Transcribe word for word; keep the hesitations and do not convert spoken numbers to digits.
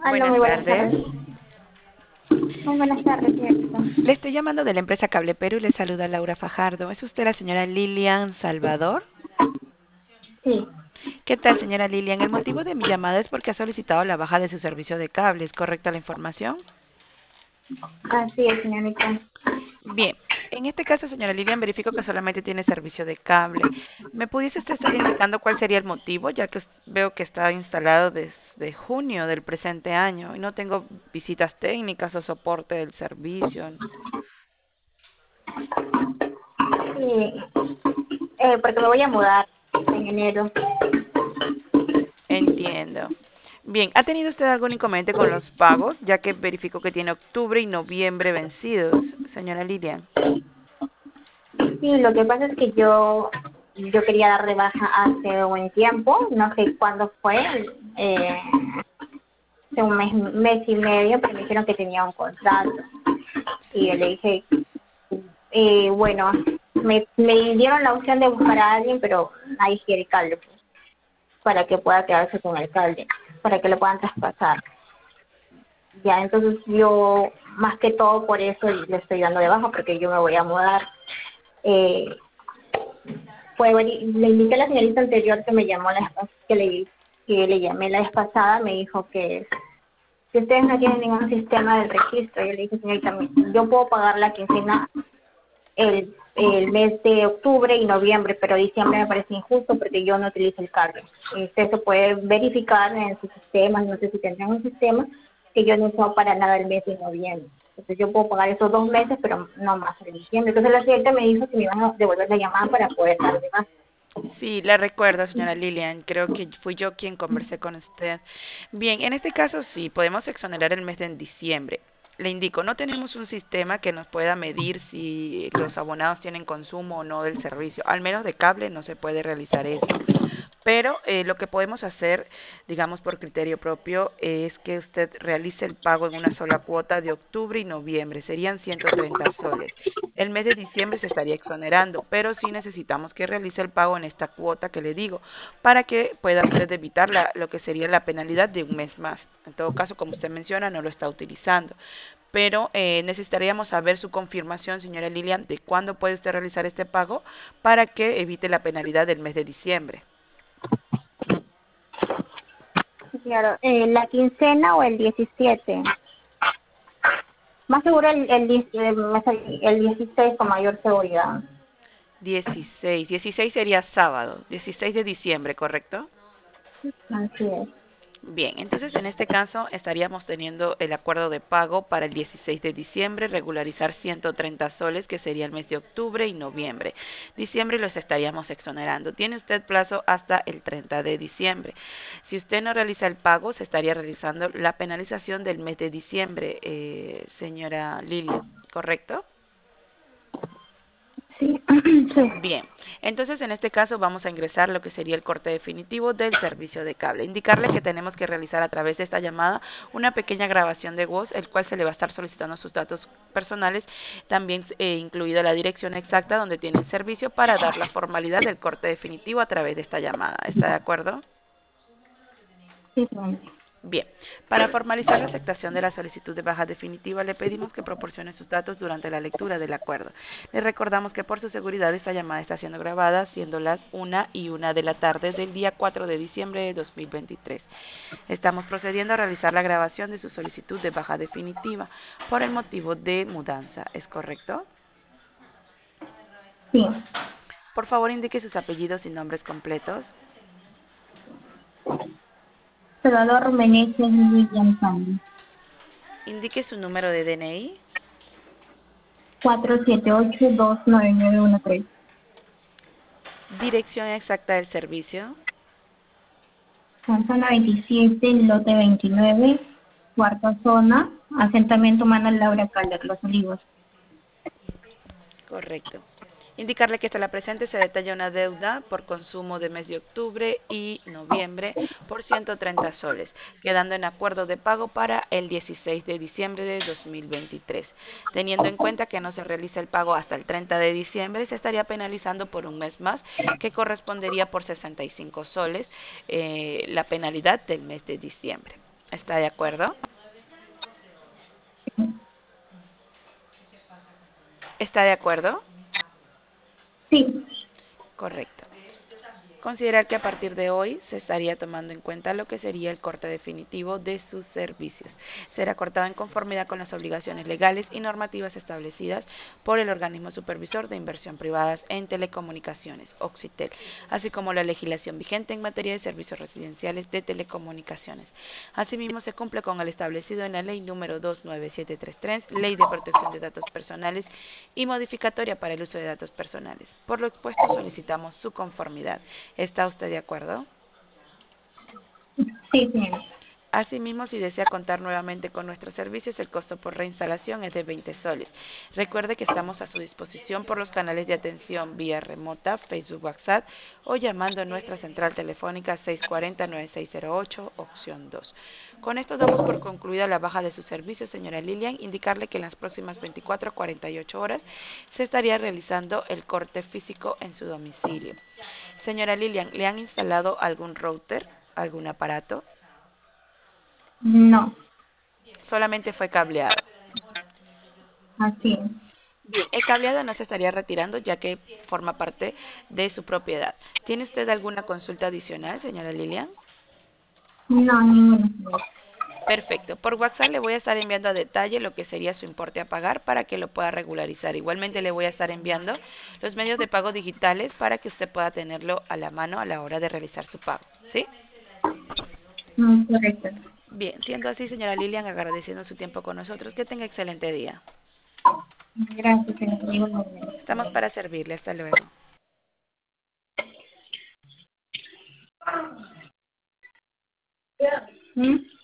Aló, muy Buenas buenas tardes. tardes. Muy buenas tardes, señorita. Le estoy llamando de la empresa Cable Perú y le saluda Laura Fajardo. ¿Es usted la señora Lilian Salvador? Sí, ¿Qué tal, señora Lilian? El motivo de mi llamada es porque ha solicitado la baja de su servicio de cable. ¿Es correcta la información? así es, señorita. Bien. En este caso, señora Lilian, verifico que solamente tiene servicio de cable. ¿Me pudiese usted estar indicando cuál sería el motivo, ya que veo que está instalado desde junio del presente año y no tengo visitas técnicas o soporte del servicio? Sí, eh, porque me voy a mudar en enero. Entiendo. Bien, ¿ha tenido usted algún inconveniente con los pagos, ya que verificó que tiene octubre y noviembre vencidos, señora Lilian? Sí, lo que pasa es que yo yo quería dar de baja hace buen tiempo, no sé cuándo fue, eh, hace un mes, mes y medio, pero me dijeron que tenía un contrato. Y yo le dije, eh, bueno, me, me dieron la opción de buscar a alguien, pero nadie quiere cable, pues, para que pueda quedarse con el cable, para que lo puedan traspasar. Ya, entonces yo, más que todo por eso le estoy dando de baja, porque yo me voy a mudar. Eh, fue, le indiqué a la señorita anterior que me llamó la vez pas- que le, que le llamé la vez pasada, me dijo que si ustedes no tienen ningún sistema de registro, yo le dije, señorita, yo puedo pagar la quincena el, el mes de octubre y noviembre, pero diciembre me parece injusto porque yo no utilizo el cargo. Usted se puede verificar en su sistema, no sé si tendrán un sistema, que yo no uso para nada el mes de noviembre. Entonces yo puedo pagar esos dos meses, pero no más en diciembre. Entonces la cliente me dijo que me iban a devolver la llamada para poder darle más. Sí, la recuerdo, señora Lilian. Creo que fui yo quien conversé con usted. Bien, en este caso sí, podemos exonerar el mes de diciembre. Le indico, no tenemos un sistema que nos pueda medir si los abonados tienen consumo o no del servicio. Al menos de cable no se puede realizar eso. Pero eh, lo que podemos hacer, digamos por criterio propio, es que usted realice el pago en una sola cuota de octubre y noviembre. Serían ciento treinta soles. El mes de diciembre se estaría exonerando, pero sí necesitamos que realice el pago en esta cuota que le digo, para que pueda usted evitar la, lo que sería la penalidad de un mes más. En todo caso, como usted menciona, no lo está utilizando. Pero eh, necesitaríamos saber su confirmación, señora Lilian, de cuándo puede usted realizar este pago para que evite la penalidad del mes de diciembre. Claro, eh, la quincena o el diecisiete. Más seguro el, el, diez- el, el dieciséis con mayor seguridad. Dieciséis, dieciséis sería sábado, dieciséis de diciembre, ¿correcto? Así es. Bien, entonces en este caso estaríamos teniendo el acuerdo de pago para el dieciséis de diciembre, regularizar ciento treinta soles, que sería el mes de octubre y noviembre. Diciembre los estaríamos exonerando. Tiene usted plazo hasta el treinta de diciembre. Si usted no realiza el pago, se estaría realizando la penalización del mes de diciembre, eh, señora Lilian, ¿correcto? Sí, sí. Bien, entonces en este caso vamos a ingresar lo que sería el corte definitivo del servicio de cable. Indicarle que tenemos que realizar a través de esta llamada una pequeña grabación de voz, el cual se le va a estar solicitando sus datos personales, también eh, incluida la dirección exacta donde tiene el servicio para dar la formalidad del corte definitivo a través de esta llamada. ¿Está de acuerdo? Sí, sí. Bien, para formalizar la aceptación de la solicitud de baja definitiva, le pedimos que proporcione sus datos durante la lectura del acuerdo. Le recordamos que por su seguridad esta llamada está siendo grabada, siendo las una y una de la tarde del día cuatro de diciembre de dos mil veintitrés. Estamos procediendo a realizar la grabación de su solicitud de baja definitiva por el motivo de mudanza. ¿Es correcto? Sí. Por favor, indique sus apellidos y nombres completos. Salvador Meneses William Sandy. Indique su número de D N I. cuatro siete ocho dos nueve nueve uno tres. Dirección exacta del servicio. Zona veintisiete, lote veintinueve, cuarta zona, asentamiento Manuel Laura Calder, Los Olivos. Correcto. Indicarle que hasta la presente se detalla una deuda por consumo de mes de octubre y noviembre por ciento treinta soles, quedando en acuerdo de pago para el dieciséis de diciembre de dos mil veintitrés. Teniendo en cuenta que no se realiza el pago hasta el treinta de diciembre, se estaría penalizando por un mes más, que correspondería por sesenta y cinco soles, eh, la penalidad del mes de diciembre. ¿Está de acuerdo? ¿Está de acuerdo? Sí. Correcto. Considerar que a partir de hoy se estaría tomando en cuenta lo que sería el corte definitivo de sus servicios. Será cortado en conformidad con las obligaciones legales y normativas establecidas por el organismo supervisor de inversión privadas en telecomunicaciones, Oxitel, así como la legislación vigente en materia de servicios residenciales de telecomunicaciones. Asimismo, se cumple con el establecido en la Ley número dos nueve siete tres tres, Ley de Protección de Datos Personales y modificatoria para el uso de datos personales. Por lo expuesto, solicitamos su conformidad. ¿Está usted de acuerdo? Sí, señora. Asimismo, si desea contar nuevamente con nuestros servicios, el costo por reinstalación es de veinte soles. Recuerde que estamos a su disposición por los canales de atención vía remota, Facebook, WhatsApp o llamando a nuestra central telefónica seis cuatro cero, nueve seis cero ocho, opción dos. Con esto damos por concluida la baja de su servicio, señora Lilian. Indicarle que en las próximas veinticuatro a cuarenta y ocho horas se estaría realizando el corte físico en su domicilio. Señora Lilian, ¿le han instalado algún router, algún aparato? No, Solamente fue cableado. así es. Bien, el cableado no se estaría retirando ya que forma parte de su propiedad. ¿Tiene usted alguna consulta adicional, señora Lilian? No, ninguno, señora. Perfecto. Por WhatsApp le voy a estar enviando a detalle lo que sería su importe a pagar para que lo pueda regularizar. Igualmente le voy a estar enviando los medios de pago digitales para que usted pueda tenerlo a la mano a la hora de realizar su pago. ¿Sí? No, correcto. Bien, siendo así, señora Lilian, agradeciendo su tiempo con nosotros. Que tenga excelente día. Gracias, señora. Igualmente. Estamos para servirle. Hasta luego. ¿Mm?